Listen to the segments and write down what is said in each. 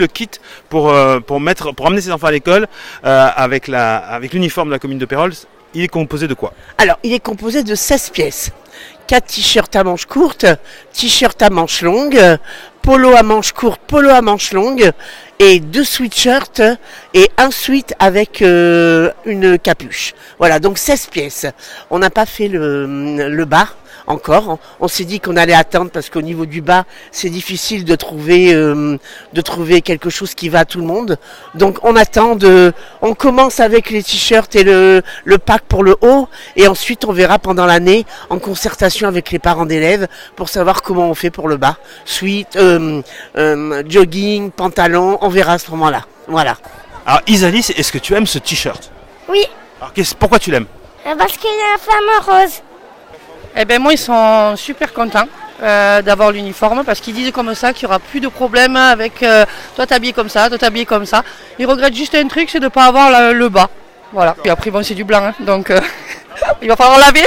Le kit pour amener ses enfants à l'école avec l'uniforme de la commune de Pérols, il est composé de quoi? Alors, il est composé de 16 pièces. 4 t-shirts à manches courtes, t-shirts à manches longues, polo à manches courtes, polo à manches longues, et 2 sweatshirts et un sweat avec une capuche. Voilà, donc 16 pièces. On n'a pas fait le bas encore. On s'est dit qu'on allait attendre parce qu'au niveau du bas, c'est difficile de trouver quelque chose qui va à tout le monde. Donc on attend on commence avec les t-shirts et le pack pour le haut, et ensuite on verra pendant l'année en concertation avec les parents d'élèves pour savoir comment on fait pour le bas. Sweat, jogging, pantalon, on verra à ce moment-là. Voilà. Alors Isalis, est-ce que tu aimes ce t-shirt? Oui, Alors pourquoi tu l'aimes? parce qu'il y a un flamme rose. Eh ben moi ils sont super contents d'avoir l'uniforme parce qu'ils disent comme ça qu'il n'y aura plus de problème avec toi t'habiller comme ça, toi t'habiller comme ça. Ils regrettent juste un truc, c'est de ne pas avoir le bas. Voilà. Puis après bon c'est du blanc, hein, donc il va falloir laver.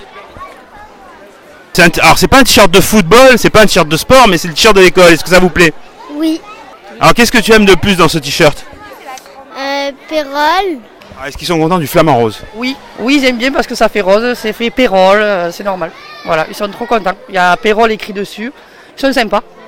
Alors c'est pas un t-shirt de football, c'est pas un t-shirt de sport, mais c'est le t-shirt de l'école. Est-ce que ça vous plaît? Oui. Alors qu'est-ce que tu aimes de plus dans ce t-shirt? Pérol. Est-ce qu'ils sont contents du flamant rose? Oui, ils aiment bien parce que ça fait rose, c'est fait Pérol, c'est normal. Voilà, ils sont trop contents. Il y a Pérol écrit dessus, ils sont sympas.